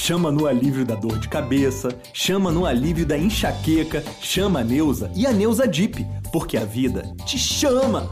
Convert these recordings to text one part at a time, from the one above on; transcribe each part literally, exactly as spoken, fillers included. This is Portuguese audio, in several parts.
chama no alívio da dor de cabeça, chama no alívio da enxaqueca, chama a Neusa e a Neusa Deep, porque a vida te chama!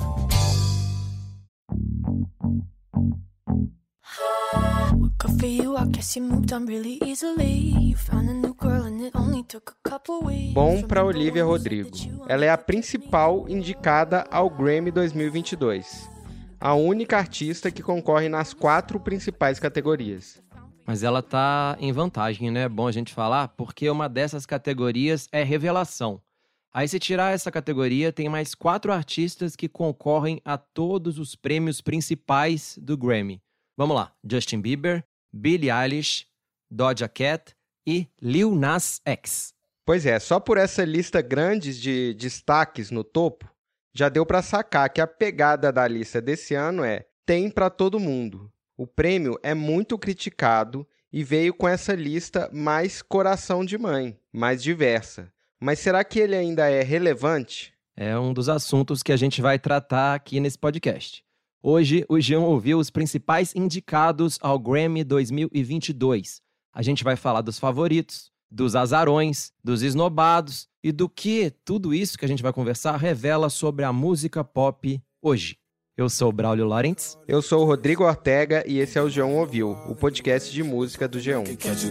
Bom para Olivia Rodrigo. Ela é a principal indicada ao Grammy dois mil e vinte e dois. A única artista que concorre nas quatro principais categorias. Mas ela tá em vantagem, né? É bom a gente falar, porque uma dessas categorias é revelação. Aí, se tirar essa categoria, tem mais quatro artistas que concorrem a todos os prêmios principais do Grammy. Vamos lá. Justin Bieber, Billie Eilish, Doja Cat e Lil Nas X. Pois é, só por essa lista grande de destaques no topo, já deu para sacar que a pegada da lista desse ano é tem para todo mundo. O prêmio é muito criticado e veio com essa lista mais coração de mãe, mais diversa. Mas será que ele ainda é relevante? É um dos assuntos que a gente vai tratar aqui nesse podcast. Hoje, o Jean ouviu os principais indicados ao Grammy dois mil e vinte e dois. A gente vai falar dos favoritos, dos azarões, dos esnobados e do que tudo isso que a gente vai conversar revela sobre a música pop hoje. Eu sou o Braulio Laurents. Eu sou o Rodrigo Ortega e esse é o G um Ouviu, o podcast de música do G um.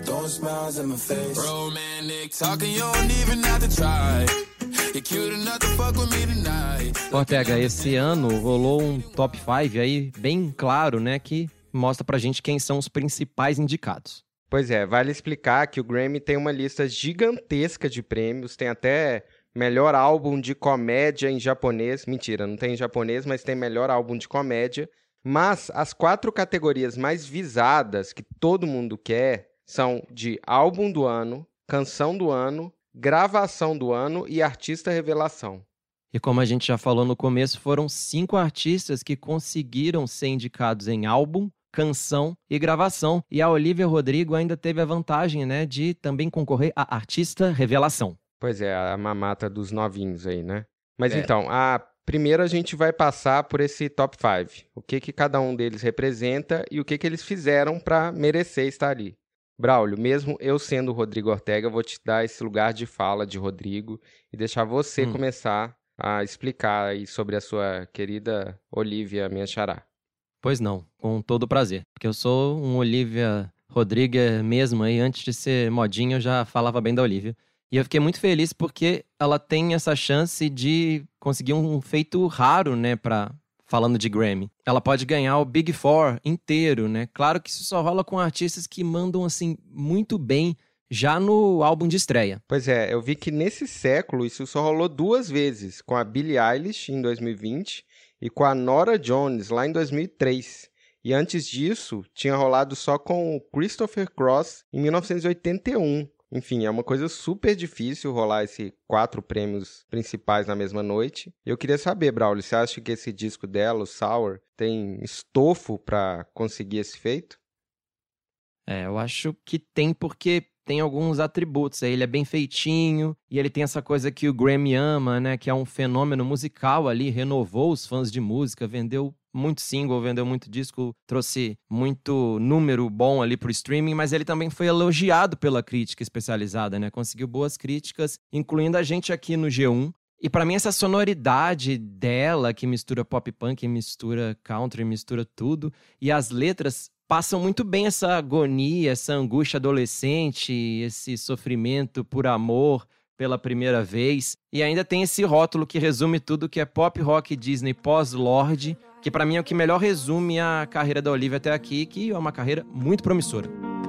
Ortega, esse ano rolou um top cinco aí bem claro, né, que mostra pra gente quem são os principais indicados. Pois é, vale explicar que o Grammy tem uma lista gigantesca de prêmios, tem até melhor álbum de comédia em japonês. Mentira, não tem em japonês, mas tem melhor álbum de comédia. Mas as quatro categorias mais visadas que todo mundo quer são de álbum do ano, canção do ano, gravação do ano e artista revelação. E como a gente já falou no começo, foram cinco artistas que conseguiram ser indicados em álbum, canção e gravação. E a Olivia Rodrigo ainda teve a vantagem, né, de também concorrer a artista revelação. Pois é, a mamata dos novinhos aí, né? Mas É. então, a... primeiro a gente vai passar por esse top cinco. O que, que cada um deles representa e o que, que eles fizeram para merecer estar ali. Braulio, mesmo eu sendo o Rodrigo Ortega, eu vou te dar esse lugar de fala de Rodrigo e deixar você hum. começar a explicar aí sobre a sua querida Olivia, minha xará. Pois não, com todo prazer. Porque eu sou um Olivia Rodrigo mesmo aí, antes de ser modinha eu já falava bem da Olivia. E eu fiquei muito feliz porque ela tem essa chance de conseguir um feito raro, né, pra, falando de Grammy. Ela pode ganhar o Big Four inteiro, né? Claro que isso só rola com artistas que mandam, assim, muito bem já no álbum de estreia. Pois é, eu vi que nesse século isso só rolou duas vezes, com a Billie Eilish em dois mil e vinte e com a Norah Jones lá em dois mil e três. E antes disso, tinha rolado só com o Christopher Cross em mil novecentos e oitenta e um. Enfim, é uma coisa super difícil rolar esses quatro prêmios principais na mesma noite. Eu queria saber, Braulio, você acha que esse disco dela, o Sour, tem estofo para conseguir esse feito? É, eu acho que tem porque tem alguns atributos. Ele é bem feitinho e ele tem essa coisa que o Grammy ama, né? Que é um fenômeno musical ali, renovou os fãs de música, vendeu muito single, vendeu muito disco, trouxe muito número bom ali pro streaming, mas ele também foi elogiado pela crítica especializada, né? Conseguiu boas críticas, incluindo a gente aqui no G um. E pra mim essa sonoridade dela, que mistura pop punk, mistura country, mistura tudo, e as letras passam muito bem essa agonia, essa angústia adolescente, esse sofrimento por amor pela primeira vez. E ainda tem esse rótulo que resume tudo, que é pop rock Disney pós-Lorde, que pra mim é o que melhor resume a carreira da Olivia até aqui, que é uma carreira muito promissora.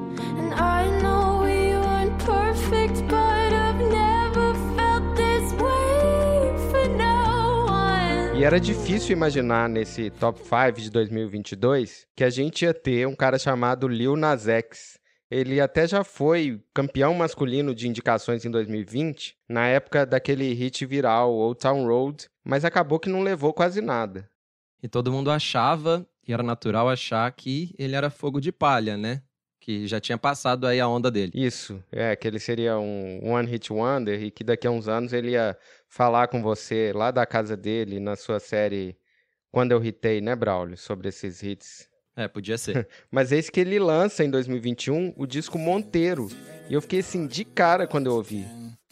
E era difícil imaginar nesse top cinco de dois mil e vinte e dois que a gente ia ter um cara chamado Lil Nas X. Ele até já foi campeão masculino de indicações em dois mil e vinte, na época daquele hit viral Old Town Road, mas acabou que não levou quase nada. E todo mundo achava, e era natural achar, que ele era fogo de palha, né? Que já tinha passado aí a onda dele. Isso, é, que ele seria um one hit wonder e que daqui a uns anos ele ia falar com você lá da casa dele, na sua série Quando Eu Hitei, né, Braulio? Sobre esses hits. É, podia ser. Mas eis que ele lança em dois mil e vinte e um o disco Monteiro. E eu fiquei assim, de cara quando eu ouvi.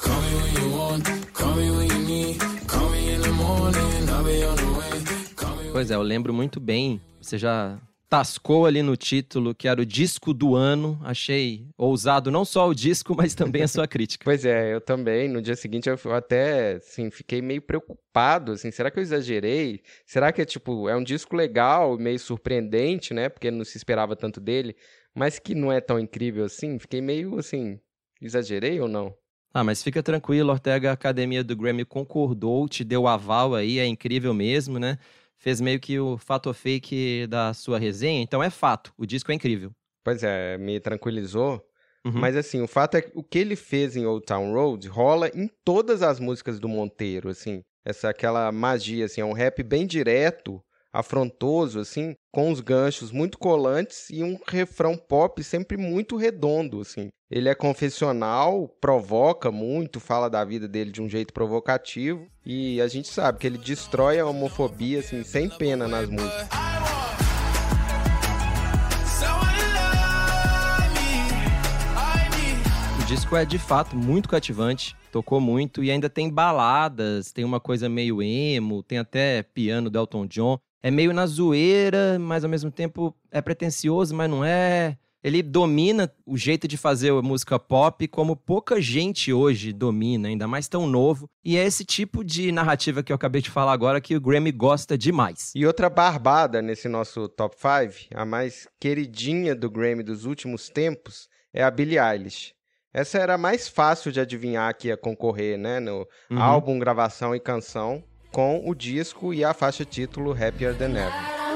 Pois é, eu lembro muito bem. Você já tascou ali no título que era o disco do ano. Achei ousado não só o disco, mas também a sua crítica. Pois é, eu também. No dia seguinte eu até assim, fiquei meio preocupado. Assim, será que eu exagerei? Será que é tipo, é um disco legal, meio surpreendente, né? Porque não se esperava tanto dele, mas que não é tão incrível assim? Fiquei meio assim, exagerei ou não? Ah, mas fica tranquilo, Ortega, a Academia do Grammy concordou, te deu aval aí, é incrível mesmo, né? Fez meio que o fato ou fake da sua resenha, então é fato, o disco é incrível. Pois é, me tranquilizou. Uhum. Mas assim, o fato é que o que ele fez em Old Town Road rola em todas as músicas do Monteiro, assim. Essa aquela magia, assim, é um rap bem direto, afrontoso, assim, com os ganchos muito colantes e um refrão pop sempre muito redondo, assim. Ele é confessional, provoca muito, fala da vida dele de um jeito provocativo e a gente sabe que ele destrói a homofobia, assim, sem pena nas músicas. O disco é, de fato, muito cativante, tocou muito e ainda tem baladas, tem uma coisa meio emo, tem até piano do Elton John. É meio na zoeira, mas ao mesmo tempo é pretencioso, mas não é. Ele domina o jeito de fazer a música pop como pouca gente hoje domina, ainda mais tão novo. E é esse tipo de narrativa que eu acabei de falar agora que o Grammy gosta demais. E outra barbada nesse nosso top cinco, a mais queridinha do Grammy dos últimos tempos, é a Billie Eilish. Essa era a mais fácil de adivinhar que ia concorrer, né? No uhum. álbum, gravação e canção, com o disco e a faixa título Happier Than Ever.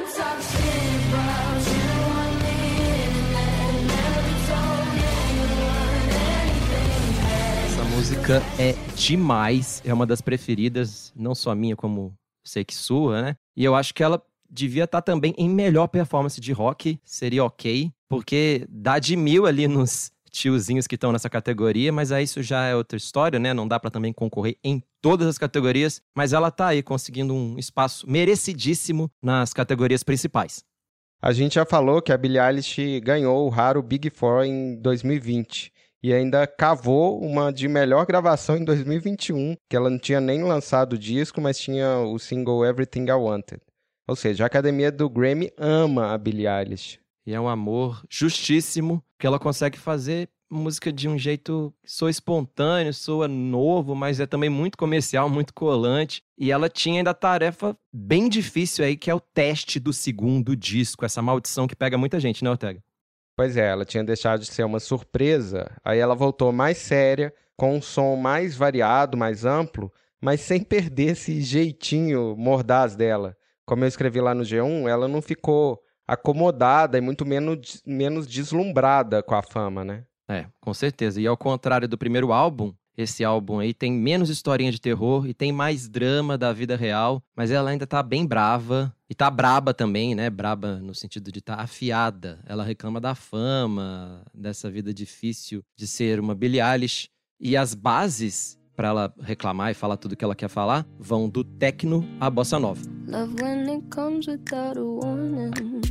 Essa música é demais, é uma das preferidas, não só minha, como sei que sua, né? E eu acho que ela devia estar também em melhor performance de rock, seria ok, porque dá de mil ali nos tiozinhos que estão nessa categoria, mas aí isso já é outra história, né? Não dá pra também concorrer em todas as categorias, mas ela tá aí conseguindo um espaço merecidíssimo nas categorias principais. A gente já falou que a Billie Eilish ganhou o raro Big Four em dois mil e vinte e ainda cavou uma de melhor gravação em dois mil e vinte e um, que ela não tinha nem lançado o disco, mas tinha o single Everything I Wanted. Ou seja, a Academia do Grammy ama a Billie Eilish. E é um amor justíssimo, que ela consegue fazer música de um jeito que soa espontâneo, soa novo, mas é também muito comercial, muito colante. E ela tinha ainda a tarefa bem difícil aí, que é o teste do segundo disco, essa maldição que pega muita gente, né, Ortega? Pois é, ela tinha deixado de ser uma surpresa, aí ela voltou mais séria, com um som mais variado, mais amplo, mas sem perder esse jeitinho mordaz dela. Como eu escrevi lá no G um, ela não ficou acomodada e muito menos, menos deslumbrada com a fama, né? É, com certeza. E ao contrário do primeiro álbum, esse álbum aí tem menos historinha de terror e tem mais drama da vida real, mas ela ainda tá bem brava e tá braba também, né? Braba no sentido de tá afiada. Ela reclama da fama, dessa vida difícil de ser uma Billie Eilish. E as bases pra ela reclamar e falar tudo que ela quer falar vão do techno à bossa nova. Love when it comes without a warning.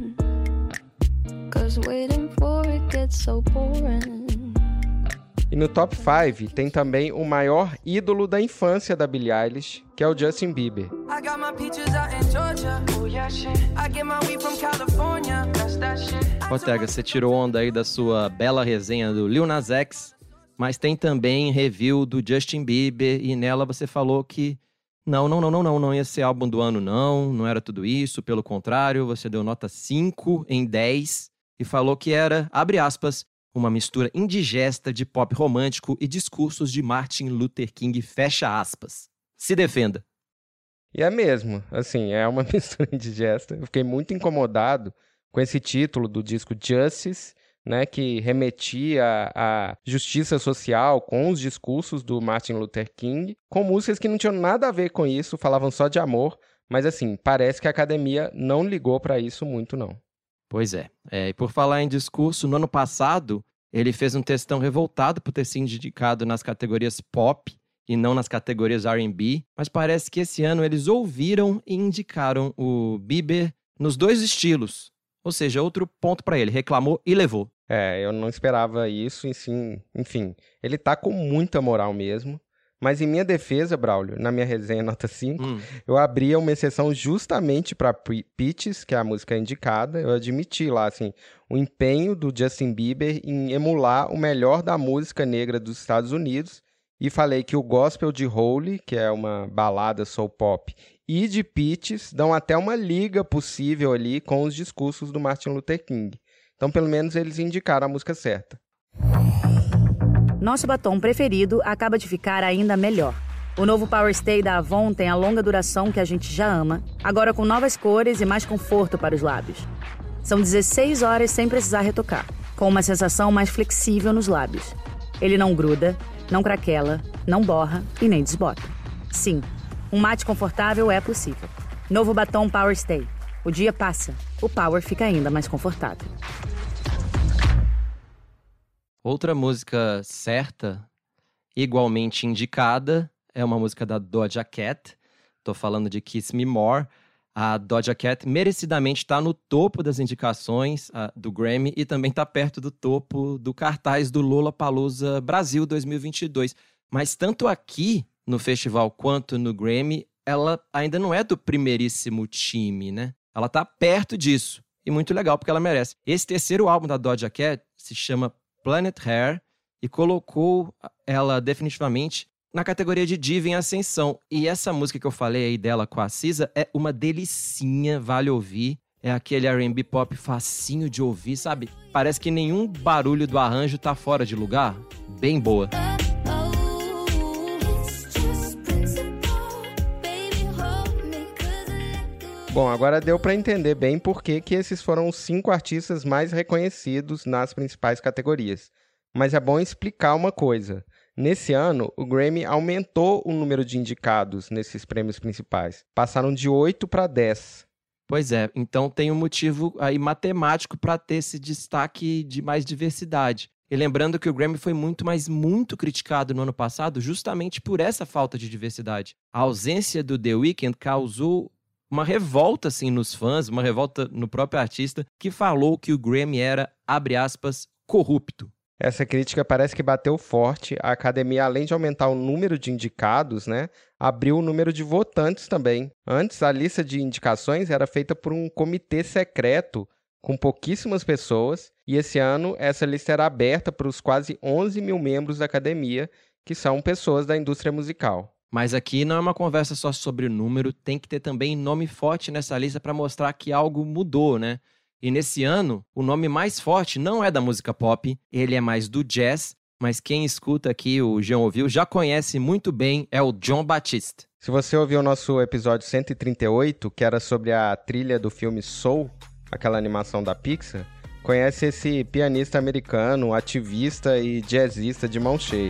Cause waiting for it gets so boring. E no top cinco tem também o maior ídolo da infância da Billie Eilish, que é o Justin Bieber. Ortega, você tirou onda aí da sua bela resenha do Lil Nas X, mas tem também review do Justin Bieber e nela você falou que não, não, não, não, não, não ia ser álbum do ano não, não era tudo isso, pelo contrário, você deu nota cinco em dez e falou que era, abre aspas, uma mistura indigesta de pop romântico e discursos de Martin Luther King, fecha aspas. Se defenda. E é mesmo, assim, é uma mistura indigesta. Eu fiquei muito incomodado com esse título do disco Justice, né, que remetia à justiça social com os discursos do Martin Luther King, com músicas que não tinham nada a ver com isso, falavam só de amor, mas assim, parece que a academia não ligou para isso muito, não. Pois é. é. E por falar em discurso, no ano passado, ele fez um textão revoltado por ter sido indicado nas categorias pop e não nas categorias R and B, mas parece que esse ano eles ouviram e indicaram o Bieber nos dois estilos, Ou seja, outro ponto pra ele, reclamou e levou. É, eu não esperava isso, e sim, enfim, ele tá com muita moral mesmo. Mas em minha defesa, Braulio, na minha resenha nota cinco, hum. eu abria uma exceção justamente para Peaches, que é a música indicada. Eu admiti lá, assim, o empenho do Justin Bieber em emular o melhor da música negra dos Estados Unidos. E falei que o gospel de Holy, que é uma balada soul pop, e de Peaches dão até uma liga possível ali com os discursos do Martin Luther King. Então, pelo menos, eles indicaram a música certa. Nosso batom preferido acaba de ficar ainda melhor. O novo Power Stay da Avon tem a longa duração que a gente já ama, agora com novas cores e mais conforto para os lábios. São dezesseis horas sem precisar retocar, com uma sensação mais flexível nos lábios. Ele não gruda, não craquela, não borra e nem desbota. Sim, um mate confortável é possível. Novo batom Power Stay. O dia passa, o Power fica ainda mais confortável. Outra música certa, igualmente indicada, é uma música da Doja Cat. Tô falando de Kiss Me More. A Doja Cat merecidamente está no topo das indicações uh, do Grammy e também está perto do topo do cartaz do Lollapalooza Brasil dois mil e vinte e dois. Mas tanto aqui no festival quanto no Grammy, ela ainda não é do primeiríssimo time, né? Ela tá perto disso. E muito legal, porque ela merece. Esse terceiro álbum da Doja Cat se chama Planet Hair e colocou ela definitivamente na categoria de diva em ascensão. E essa música que eu falei aí dela com a Cisa é uma delicinha, vale ouvir. É aquele R and B pop facinho de ouvir, sabe? Parece que nenhum barulho do arranjo tá fora de lugar. Bem boa. Bom, agora deu para entender bem por que que esses foram os cinco artistas mais reconhecidos nas principais categorias. Mas é bom explicar uma coisa. Nesse ano, o Grammy aumentou o número de indicados nesses prêmios principais. Passaram de oito para dez. Pois é, então tem um motivo aí matemático para ter esse destaque de mais diversidade. E lembrando que o Grammy foi muito, mas muito criticado no ano passado justamente por essa falta de diversidade. A ausência do The Weeknd causou uma revolta, assim, nos fãs, uma revolta no próprio artista, que falou que o Grammy era, abre aspas, corrupto. Essa crítica parece que bateu forte. A academia, além de aumentar o número de indicados, né, abriu o número de votantes também. Antes, a lista de indicações era feita por um comitê secreto com pouquíssimas pessoas, e esse ano essa lista era aberta para os quase onze mil membros da academia, que são pessoas da indústria musical. Mas aqui não é uma conversa só sobre o número, tem que ter também nome forte nessa lista para mostrar que algo mudou, né? E nesse ano, o nome mais forte não é da música pop, ele é mais do jazz, mas quem escuta aqui, o Jean ouviu, já conhece muito bem, é o Jon Batiste. Se você ouviu o nosso episódio cento e trinta e oito, que era sobre a trilha do filme Soul, aquela animação da Pixar, conhece esse pianista americano, ativista e jazzista de mão cheia.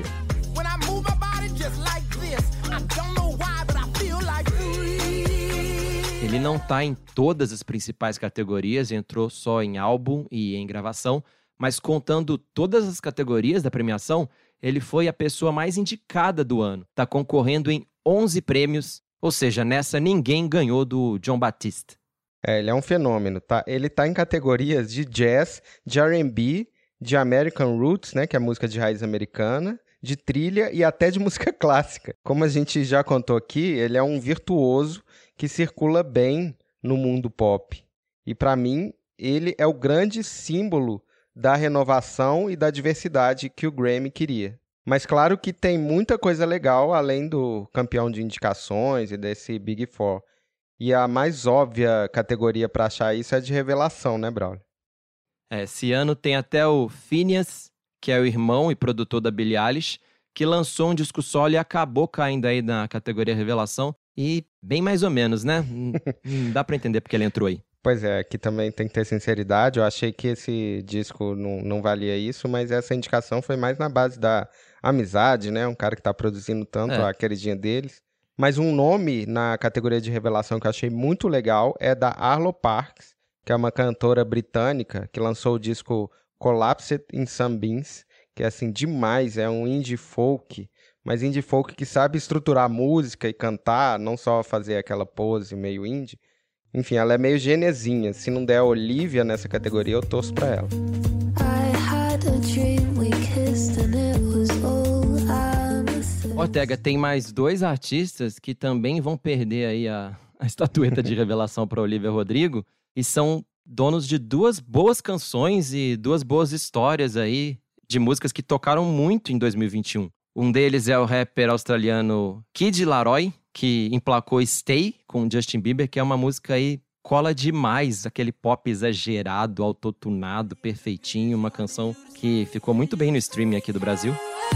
Ele não tá em todas as principais categorias, entrou só em álbum e em gravação, mas contando todas as categorias da premiação, ele foi a pessoa mais indicada do ano. Tá concorrendo em onze prêmios, ou seja, nessa ninguém ganhou do Jon Batiste. É, ele é um fenômeno, tá? Ele tá em categorias de jazz, de R and B, de American Roots, né, que é música de raiz americana, de trilha e até de música clássica. Como a gente já contou aqui, ele é um virtuoso que circula bem no mundo pop. E para mim, ele é o grande símbolo da renovação e da diversidade que o Grammy queria. Mas claro que tem muita coisa legal além do campeão de indicações e desse Big Four. E a mais óbvia categoria para achar isso é de revelação, né, Braulio? É, esse ano tem até o Phineas, que é o irmão e produtor da Billie Eilish, que lançou um disco solo e acabou caindo aí na categoria revelação. E bem mais ou menos, né? Não dá pra entender porque ele entrou aí. Pois é, aqui também tem que ter sinceridade. Eu achei que esse disco não, não valia isso, mas essa indicação foi mais na base da amizade, né? Um cara que tá produzindo tanto, é. A queridinha deles. Mas um nome na categoria de revelação que eu achei muito legal é da Arlo Parks, que é uma cantora britânica que lançou o disco Collapsed in Sunbeams, que é assim demais, é um indie folk, mas indie folk que sabe estruturar música e cantar, não só fazer aquela pose meio indie. Enfim, ela é meio genezinha. Se não der a Olivia nessa categoria, eu torço pra ela. Ortega, tem mais dois artistas que também vão perder aí a, a estatueta de revelação para Olivia Rodrigo, e são donos de duas boas canções e duas boas histórias aí de músicas que tocaram muito em dois mil e vinte e um. Um deles é o rapper australiano Kid Laroi, que emplacou Stay com Justin Bieber, que é uma música aí cola demais, aquele pop exagerado, autotunado, perfeitinho, uma canção que ficou muito bem no streaming aqui do Brasil.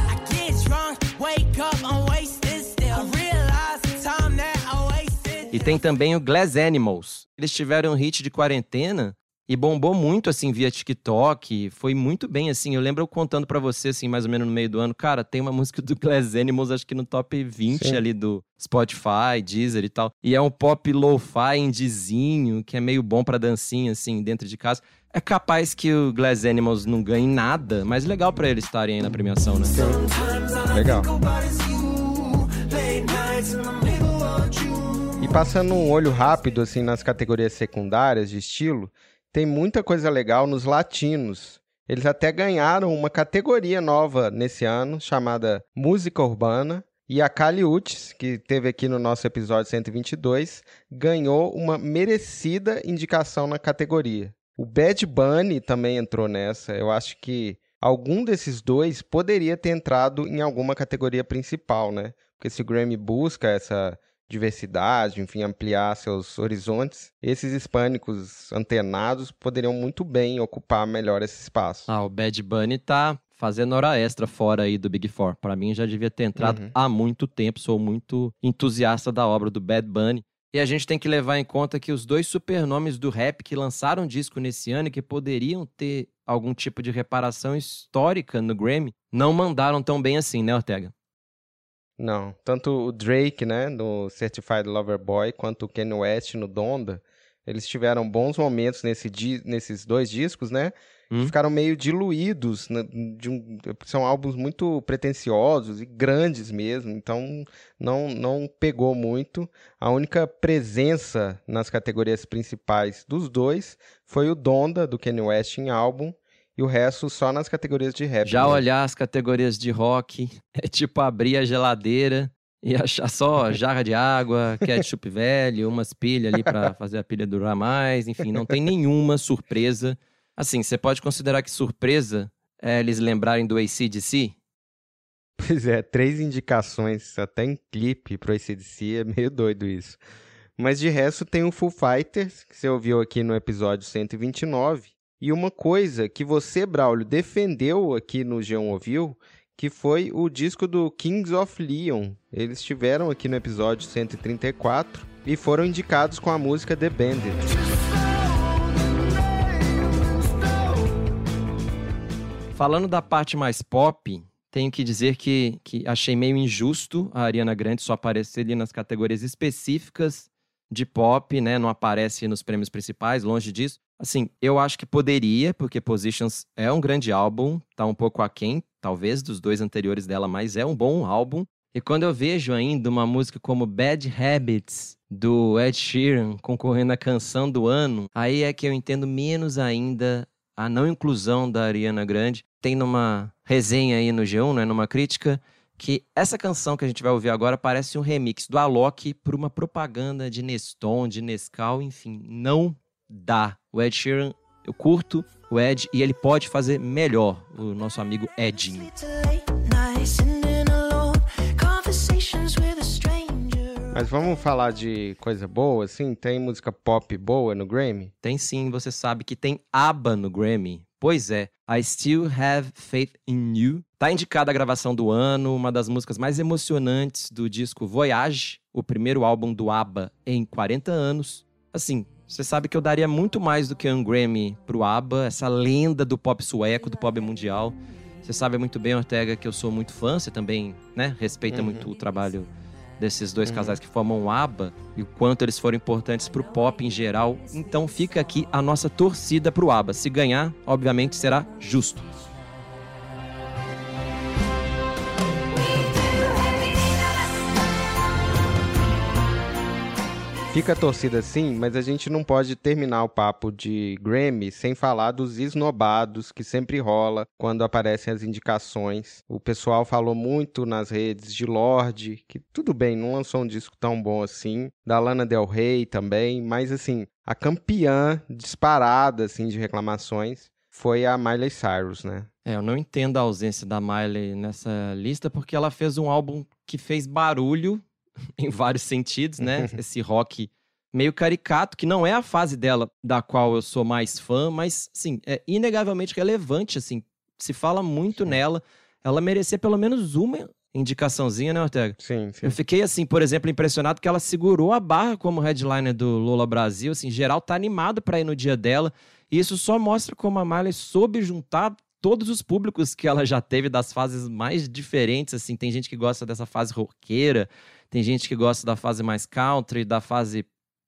E tem também o Glass Animals. Eles tiveram um hit de quarentena e bombou muito, assim, via TikTok. Foi muito bem, assim. Eu lembro eu contando pra você, assim, mais ou menos no meio do ano. Cara, tem uma música do Glass Animals, acho que no top vinte Sim. ali do Spotify, Deezer e tal. E é um pop lo-fi, indizinho, que é meio bom pra dancinha, assim, dentro de casa. É capaz que o Glass Animals não ganhe nada, mas legal pra eles estarem aí na premiação, né? Sim. Legal. E passando um olho rápido, assim, nas categorias secundárias de estilo, tem muita coisa legal nos latinos. Eles até ganharam uma categoria nova nesse ano, chamada Música Urbana. E a Kali Uchis, que teve aqui no nosso episódio cento e vinte e dois, ganhou uma merecida indicação na categoria. O Bad Bunny também entrou nessa. Eu acho que algum desses dois poderia ter entrado em alguma categoria principal, né? Porque se o Grammy busca essa diversidade, enfim, ampliar seus horizontes, esses hispânicos antenados poderiam muito bem ocupar melhor esse espaço. Ah, o Bad Bunny tá fazendo hora extra fora aí do Big Four. Pra mim já devia ter entrado uhum. há muito tempo, sou muito entusiasta da obra do Bad Bunny. E a gente tem que levar em conta que os dois supernomes do rap que lançaram disco nesse ano e que poderiam ter algum tipo de reparação histórica no Grammy, não mandaram tão bem assim, né, Ortega? Não, tanto o Drake, né, no Certified Lover Boy, quanto o Kanye West no Donda, eles tiveram bons momentos nesse di- nesses dois discos, né, hum? Ficaram meio diluídos, né, de um, são álbuns muito pretensiosos e grandes mesmo, então não, não pegou muito. A única presença nas categorias principais dos dois foi o Donda, do Kanye West em álbum, e o resto só nas categorias de rap. Já mesmo. Olhar as categorias de rock é tipo abrir a geladeira e achar só jarra de água, ketchup velho, umas pilhas ali pra fazer a pilha durar mais. Enfim, não tem nenhuma surpresa. Assim, você pode considerar que surpresa é eles lembrarem do A C D C? Pois é, três indicações até em clipe pro A C D C, é meio doido isso. Mas de resto tem o Foo Fighters, que você ouviu aqui no episódio cento e vinte e nove. E uma coisa que você, Braulio, defendeu aqui no G um Ouviu, que foi o disco do Kings of Leon. Eles estiveram aqui no episódio cento e trinta e quatro e foram indicados com a música The Bandit. Falando da parte mais pop, tenho que dizer que, que achei meio injusto a Ariana Grande só aparecer ali nas categorias específicas de pop, né? Não aparece nos prêmios principais, longe disso. Assim, eu acho que poderia, porque Positions é um grande álbum, tá um pouco aquém, talvez, dos dois anteriores dela, mas é um bom álbum. E quando eu vejo ainda uma música como Bad Habits, do Ed Sheeran, concorrendo à canção do ano, aí é que eu entendo menos ainda a não inclusão da Ariana Grande. Tem numa resenha aí no G um, né, numa crítica, que essa canção que a gente vai ouvir agora parece um remix do Alok por uma propaganda de Neston, de Nescau, enfim, não dá. O Ed Sheeran, eu curto o Ed e ele pode fazer melhor, o nosso amigo Edinho. Mas vamos falar de coisa boa, assim? Tem música pop boa no Grammy? Tem sim, você sabe que tem ABBA no Grammy. Pois é, I Still Have Faith in You. Tá indicada a gravação do ano, uma das músicas mais emocionantes do disco Voyage, o primeiro álbum do ABBA em quarenta anos. Assim, você sabe que eu daria muito mais do que um Grammy pro ABBA, essa lenda do pop sueco, do pop mundial. Você sabe muito bem, Ortega, que eu sou muito fã, você também, né, respeita uhum. muito o trabalho desses dois uhum. casais que formam o ABBA e o quanto eles foram importantes pro pop em geral. Então fica aqui a nossa torcida pro ABBA. Se ganhar, obviamente será justo. Fica a torcida sim, mas a gente não pode terminar o papo de Grammy sem falar dos esnobados que sempre rola quando aparecem as indicações. O pessoal falou muito nas redes de Lorde, que tudo bem, não lançou um disco tão bom assim, da Lana Del Rey também, mas assim, a campeã disparada assim, de reclamações foi a Miley Cyrus, né? É, eu não entendo a ausência da Miley nessa lista, porque ela fez um álbum que fez barulho em vários sentidos, né? Esse rock meio caricato, que não é a fase dela da qual eu sou mais fã, mas, sim, é inegavelmente relevante, assim. Se fala muito sim. nela. Ela merecia pelo menos uma indicaçãozinha, né, Ortega? Sim, sim. Eu fiquei, assim, por exemplo, impressionado que ela segurou a barra como headliner do Lola Brasil. Assim, geral tá animado pra ir no dia dela. E isso só mostra como a Miley soube juntar todos os públicos que ela já teve das fases mais diferentes, assim. Tem gente que gosta dessa fase roqueira, tem gente que gosta da fase mais country, da fase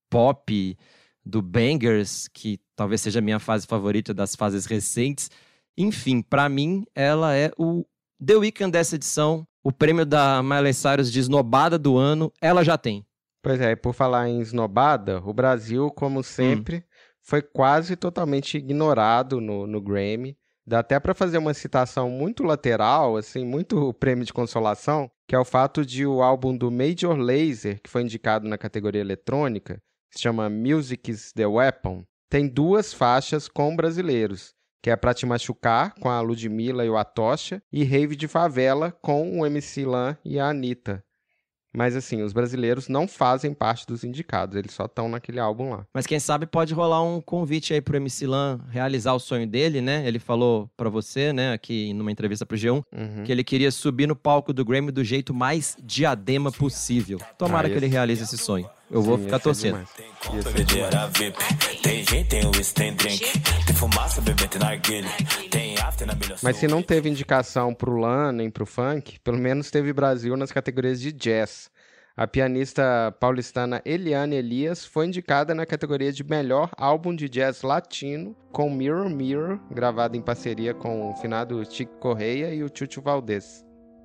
pop, do Bangers, que talvez seja a minha fase favorita das fases recentes. Enfim, pra mim, ela é o The Weeknd dessa edição. O prêmio da Miley Cyrus de esnobada do ano, ela já tem. Pois é, e por falar em esnobada, o Brasil, como sempre, hum. foi quase totalmente ignorado no, no Grammy. Dá até para fazer uma citação muito lateral, assim, muito prêmio de consolação, que é o fato de o álbum do Major Lazer, que foi indicado na categoria eletrônica, que se chama Music's the Weapon, tem duas faixas com brasileiros, que é Pra Te Machucar, com a Ludmilla e o Atocha, e Rave de Favela, com o M C Lan e a Anitta. Mas, assim, os brasileiros não fazem parte dos indicados, eles só estão naquele álbum lá. Mas quem sabe pode rolar um convite aí pro M C Lan realizar o sonho dele, né? Ele falou pra você, né, aqui numa entrevista pro G um, uhum. que ele queria subir no palco do Grammy do jeito mais diadema possível. Tomara ah, que ele realize esse sonho. Eu Sim, vou ficar torcendo. Mas se não teve indicação pro Lan nem pro funk, pelo menos teve Brasil nas categorias de jazz. A pianista paulistana Eliane Elias foi indicada na categoria de melhor álbum de jazz latino com Mirror Mirror, gravado em parceria com o finado Chico Correia e o Chucho Valdez.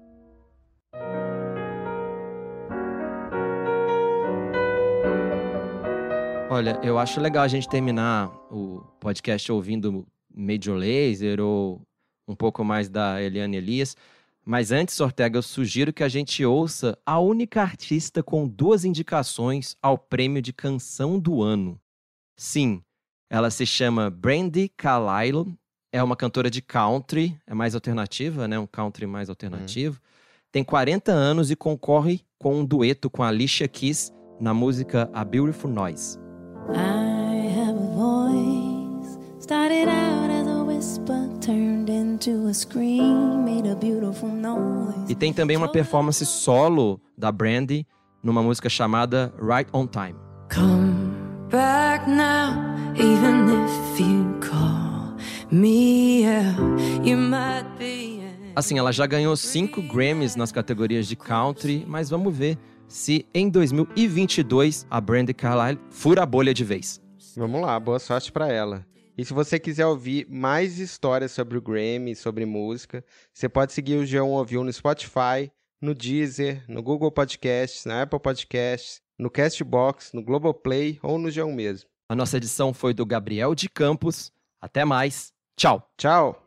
Olha, eu acho legal a gente terminar o podcast ouvindo Major Lazer ou um pouco mais da Eliane Elias. Mas antes, Ortega, eu sugiro que a gente ouça a única artista com duas indicações ao prêmio de canção do ano. Sim, ela se chama Brandi Carlile, é uma cantora de country, é mais alternativa, né? Um country mais alternativo. Hum. Tem quarenta anos e concorre com um dueto com a Alicia Keys na música A Beautiful Noise. I have a voice, started out as a whisper, turned into a scream, made a beautiful noise. E tem também uma performance solo da Brandi numa música chamada Right on Time. Come back now, even if you call me out, you might be. Assim, ela já ganhou cinco Grammys nas categorias de country, mas vamos ver se em dois mil e vinte e dois a Brandi Carlile fura a bolha de vez. Vamos lá, boa sorte pra ela. E se você quiser ouvir mais histórias sobre o Grammy, sobre música, você pode seguir o G um Ouviu no Spotify, no Deezer, no Google Podcasts, na Apple Podcasts, no Castbox, no Globoplay ou no G um mesmo. A nossa edição foi do Gabriel de Campos. Até mais. Tchau. Tchau.